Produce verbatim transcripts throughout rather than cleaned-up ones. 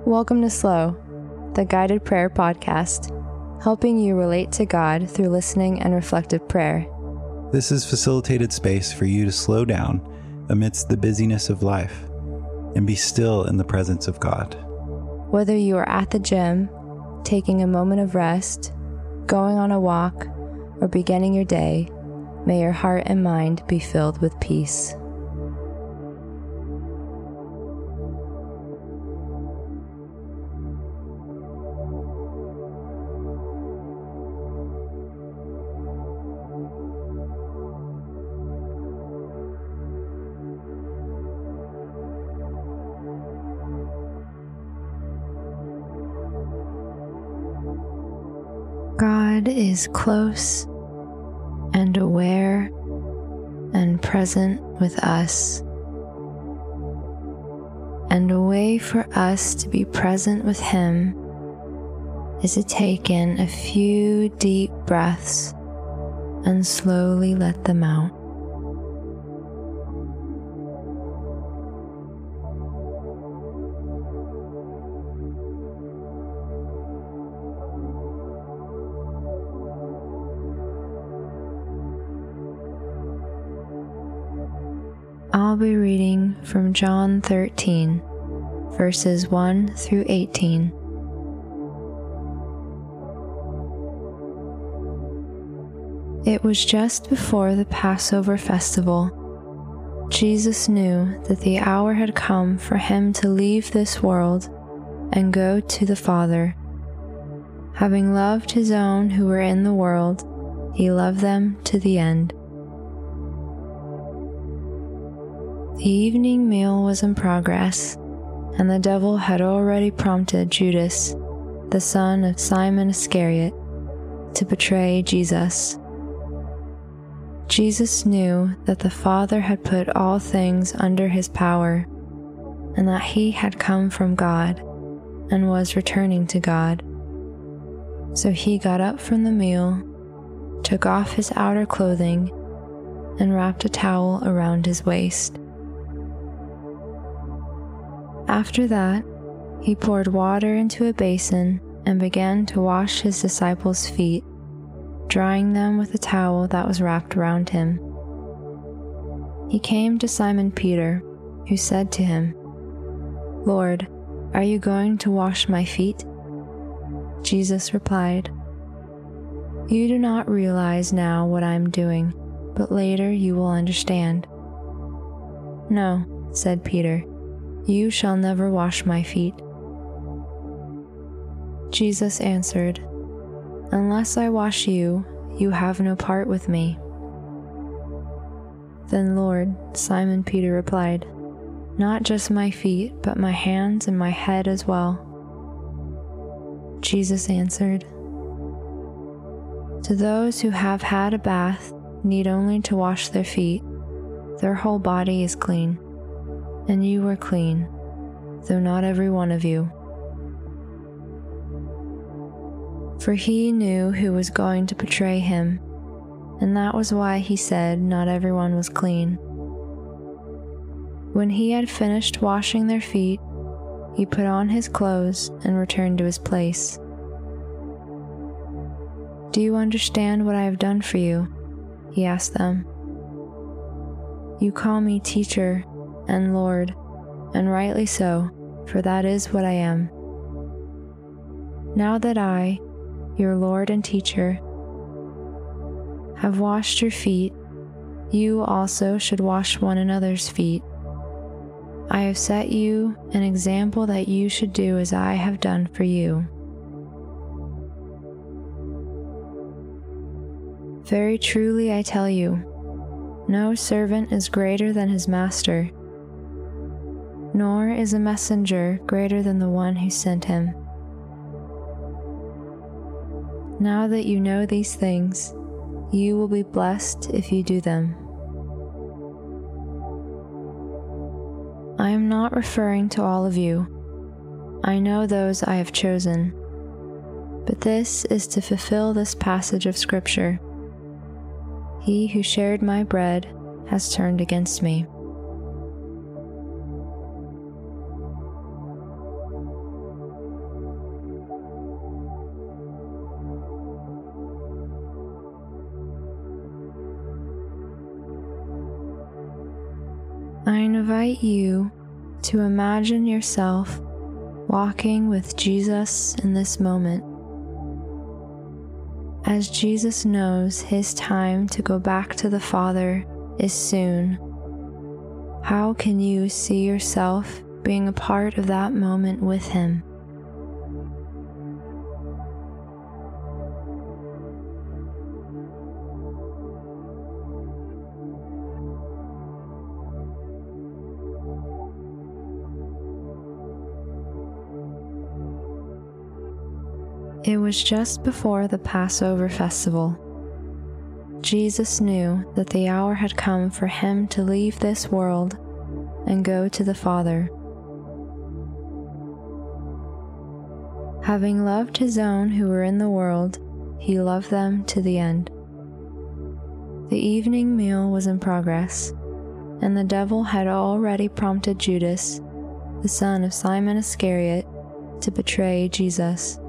Welcome to Slow, the guided prayer podcast, helping you relate to God through listening and reflective prayer. This is facilitated space for you to slow down amidst the busyness of life and be still in the presence of God. Whether you are at the gym, taking a moment of rest, going on a walk, or beginning your day, may your heart and mind be filled with peace. God is close and aware and present with us. And a way for us to be present with Him is to take in a few deep breaths and slowly let them out. I'll be reading from John thirteen, verses one through eighteen. It was just before the Passover festival. Jesus knew that the hour had come for Him to leave this world and go to the Father. Having loved His own who were in the world, He loved them to the end. The evening meal was in progress, and the devil had already prompted Judas, the son of Simon Iscariot, to betray Jesus. Jesus knew that the Father had put all things under His power, and that He had come from God and was returning to God. So He got up from the meal, took off His outer clothing, and wrapped a towel around His waist. After that, He poured water into a basin and began to wash His disciples' feet, drying them with a towel that was wrapped around Him. He came to Simon Peter, who said to Him, "Lord, are you going to wash my feet?" Jesus replied, "You do not realize now what I am doing, but later you will understand." "No," said Peter. "You shall never wash my feet." Jesus answered, "Unless I wash you, you have no part with me." "Then, Lord," Simon Peter replied, "not just my feet, but my hands and my head as well." Jesus answered, "To those who have had a bath need only to wash their feet. Their whole body is clean. And you are clean, though not every one of you." For He knew who was going to betray Him, and that was why He said not everyone was clean. When He had finished washing their feet, He put on His clothes and returned to His place. "Do you understand what I have done for you?" He asked them. "You call me teacher and Lord, and rightly so, for that is what I am. Now that I, your Lord and teacher, have washed your feet, you also should wash one another's feet. I have set you an example that you should do as I have done for you. Very truly I tell you, no servant is greater than his master, nor is a messenger greater than the one who sent him. Now that you know these things, you will be blessed if you do them. I am not referring to all of you. I know those I have chosen. But this is to fulfill this passage of Scripture. He who shared my bread has turned against me. I invite you to imagine yourself walking with Jesus in this moment. As Jesus knows his time to go back to the Father is soon, how can you see yourself being a part of that moment with him? It was just before the Passover festival. Jesus knew that the hour had come for him to leave this world and go to the Father. Having loved his own who were in the world, he loved them to the end. The evening meal was in progress, and the devil had already prompted Judas, the son of Simon Iscariot, to betray Jesus.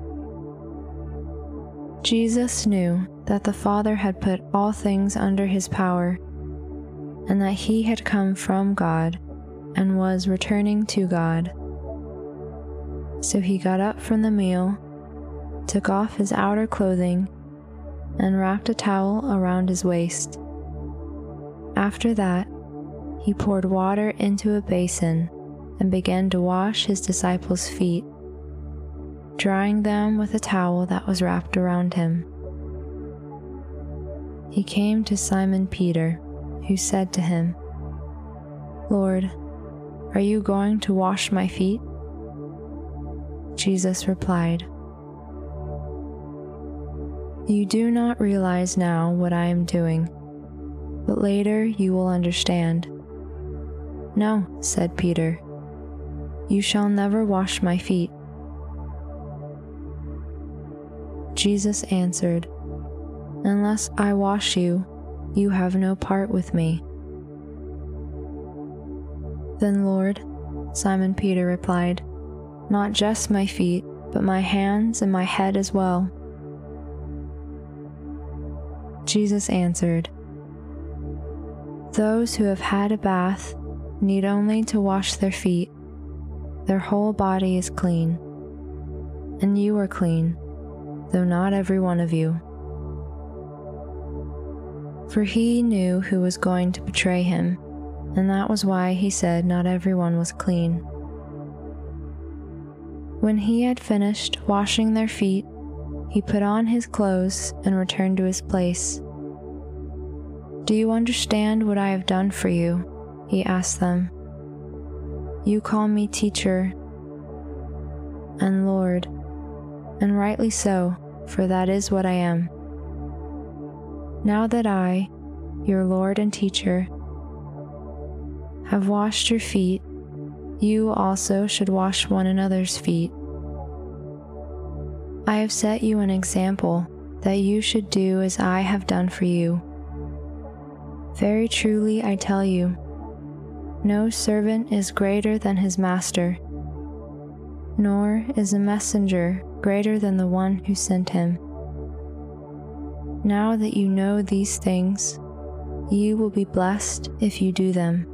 Jesus knew that the Father had put all things under his power, and that he had come from God and was returning to God. So he got up from the meal, took off his outer clothing, and wrapped a towel around his waist. After that, he poured water into a basin and began to wash his disciples' feet, drying them with a towel that was wrapped around him. He came to Simon Peter, who said to him, "Lord, are you going to wash my feet?" Jesus replied, "You do not realize now what I am doing, but later you will understand." "No," said Peter, "you shall never wash my feet." Jesus answered, "Unless I wash you, you have no part with me." "Then, Lord," Simon Peter replied, "not just my feet, but my hands and my head as well." Jesus answered, "Those who have had a bath need only to wash their feet. Their whole body is clean. And you are clean, though not every one of you." For he knew who was going to betray him, and that was why he said not everyone was clean. When he had finished washing their feet, he put on his clothes and returned to his place. "Do you understand what I have done for you?" he asked them. "You call me teacher and Lord, and rightly so, for that is what I am. Now that I, your Lord and teacher, have washed your feet, you also should wash one another's feet. I have set you an example that you should do as I have done for you. Very truly I tell you, no servant is greater than his master, nor is a messenger greater than the one who sent him. Now that you know these things, you will be blessed if you do them.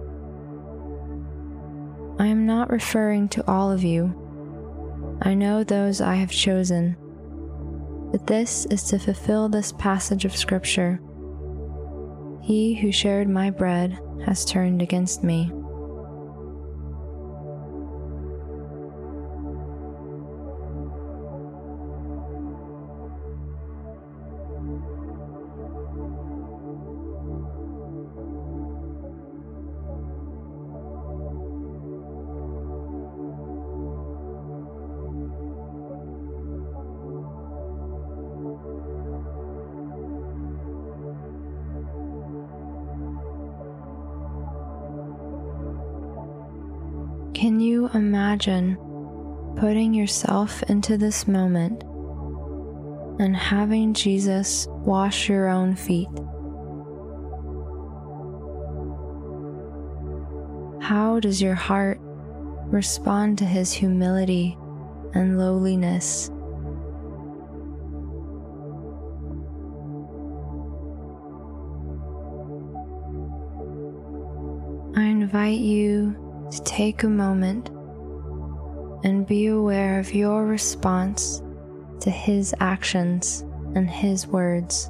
I am not referring to all of you. I know those I have chosen, but this is to fulfill this passage of Scripture. He who shared my bread has turned against me." Can you imagine putting yourself into this moment and having Jesus wash your own feet? How does your heart respond to his humility and lowliness? I invite you to take a moment and be aware of your response to His actions and His words.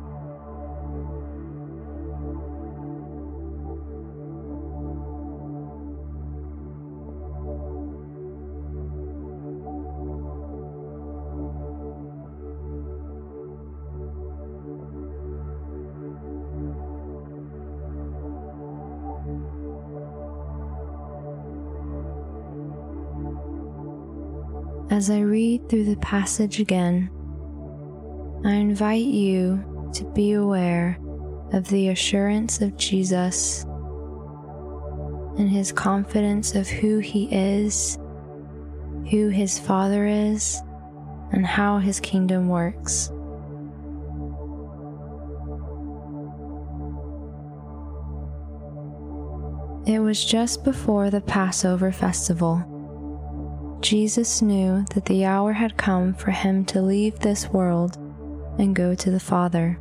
As I read through the passage again, I invite you to be aware of the assurance of Jesus and His confidence of who He is, who His Father is, and how His kingdom works. It was just before the Passover festival. Jesus knew that the hour had come for Him to leave this world and go to the Father.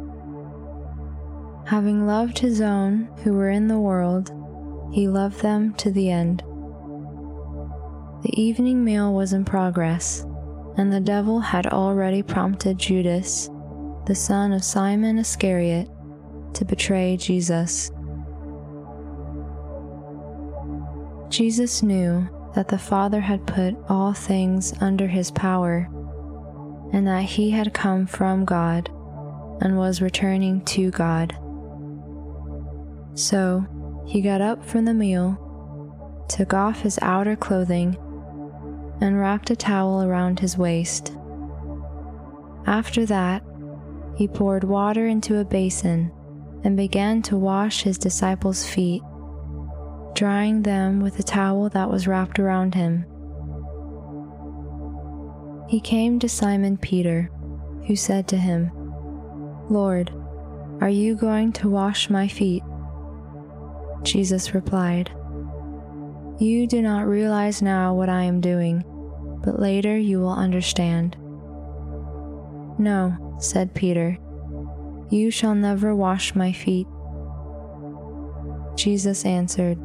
Having loved His own who were in the world, He loved them to the end. The evening meal was in progress, and the devil had already prompted Judas, the son of Simon Iscariot, to betray Jesus. Jesus knew that the Father had put all things under His power, and that He had come from God and was returning to God. So He got up from the meal, took off His outer clothing, and wrapped a towel around His waist. After that, He poured water into a basin and began to wash His disciples' feet, drying them with a towel that was wrapped around Him. He came to Simon Peter, who said to Him, "Lord, are you going to wash my feet?" Jesus replied, "You do not realize now what I am doing, but later you will understand." "No," said Peter, "you shall never wash my feet." Jesus answered,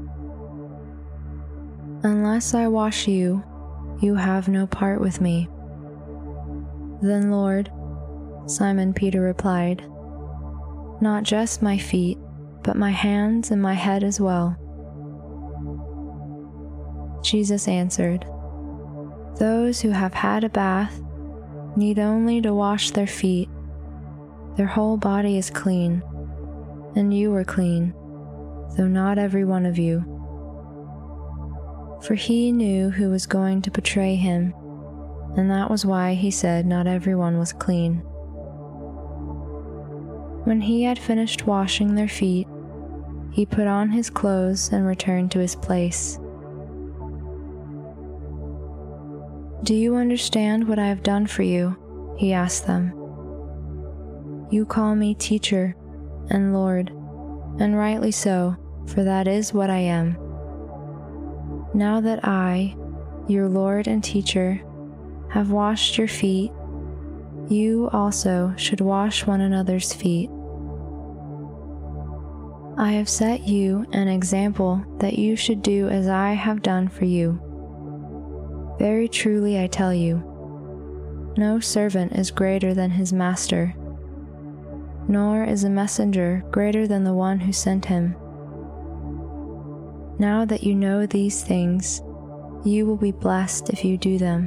"Unless I wash you, you have no part with me." "Then, Lord," Simon Peter replied, "not just my feet, but my hands and my head as well." Jesus answered, "Those who have had a bath need only to wash their feet. Their whole body is clean, and you are clean, though not every one of you." For He knew who was going to betray Him, and that was why He said not everyone was clean. When He had finished washing their feet, He put on His clothes and returned to His place. "Do you understand what I have done for you?" He asked them. "You call me teacher and Lord, and rightly so, for that is what I am. Now that I, your Lord and teacher, have washed your feet, you also should wash one another's feet. I have set you an example that you should do as I have done for you. Very truly I tell you, no servant is greater than his master, nor is a messenger greater than the one who sent him. Now that you know these things, you will be blessed if you do them.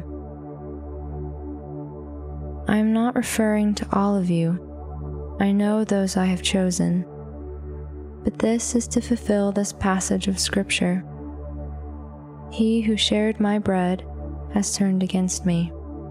I am not referring to all of you. I know those I have chosen. But this is to fulfill this passage of Scripture. He who shared my bread has turned against me.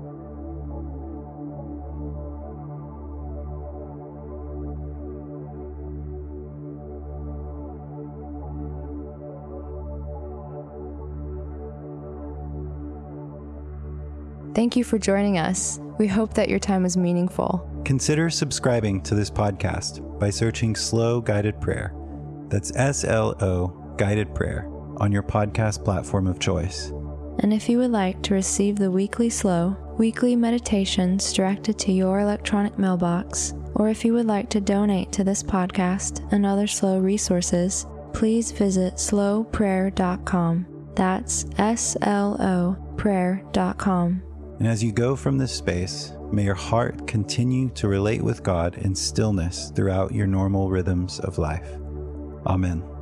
Thank you for joining us. We hope that your time was meaningful. Consider subscribing to this podcast by searching Slow Guided Prayer. That's S L O Guided Prayer on your podcast platform of choice. And if you would like to receive the weekly Slow, weekly meditations directed to your electronic mailbox, or if you would like to donate to this podcast and other Slow resources, please visit slow prayer dot com. That's S L O prayer dot com. And as you go from this space, may your heart continue to relate with God in stillness throughout your normal rhythms of life. Amen.